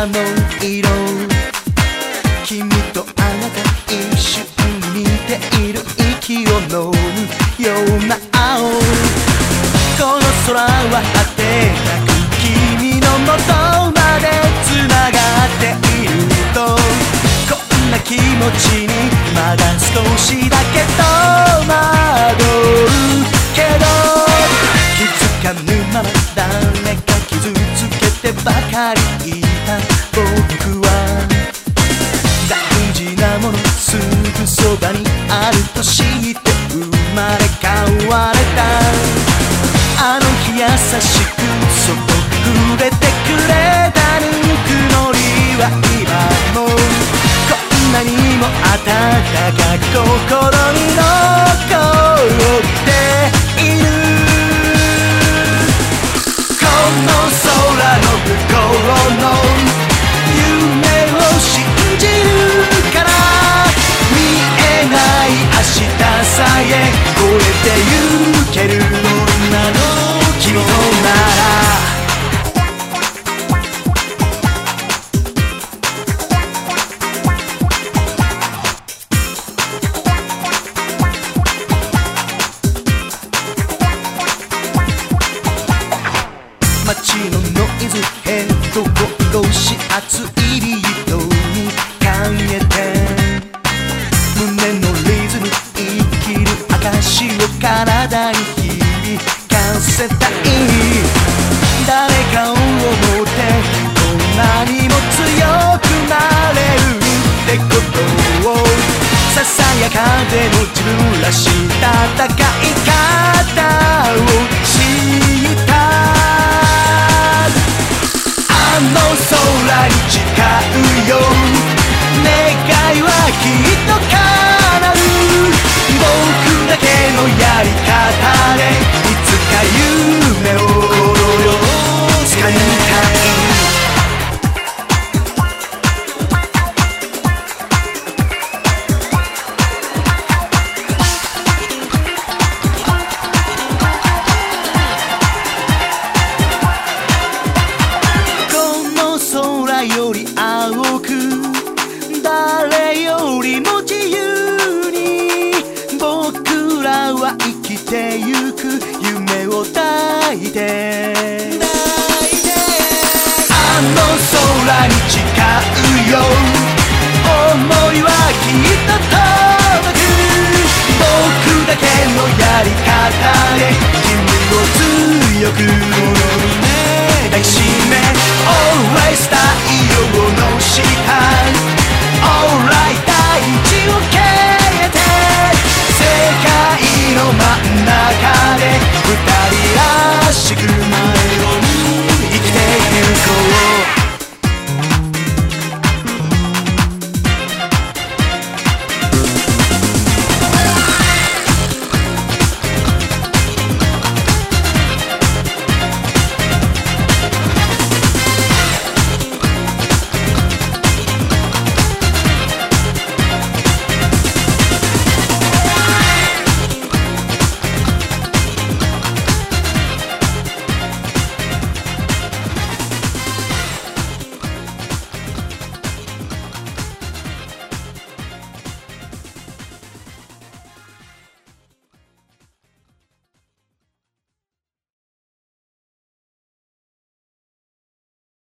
の色、君とあなた一瞬に似ている息を飲むような青、この空は果てなく君の元まで繋がっていると、こんな気持ちにまだ少しだけ戸惑うけど、気づかぬまま誰か傷つけてばかりいた僕は、大事なものすぐそばにあると知って生まれ変われた。あの日優しくそっと触れてくれたぬくもりは今もこんなにも温かく心に残っている。この空の向こうの夢を信じるから、見えない明日さえ越えてゆける女の君となら、街のノイズヘッドを越し熱いビートに変えて、胸のリズム生きる証を体に響かせたい。誰かを思ってこんなにも強くなれるってことを、ささやかでも自分らしい戦い方を知った。あの空に誓うよ、願いはきっと叶う。僕だけのやり方でいつか夢を掴みたい。空より青く誰よりも自由に僕らは生きてゆく夢を抱いて、あの空に誓うよ、想いはきっと届く。僕だけのやり方で君を強く抱きしめ Always start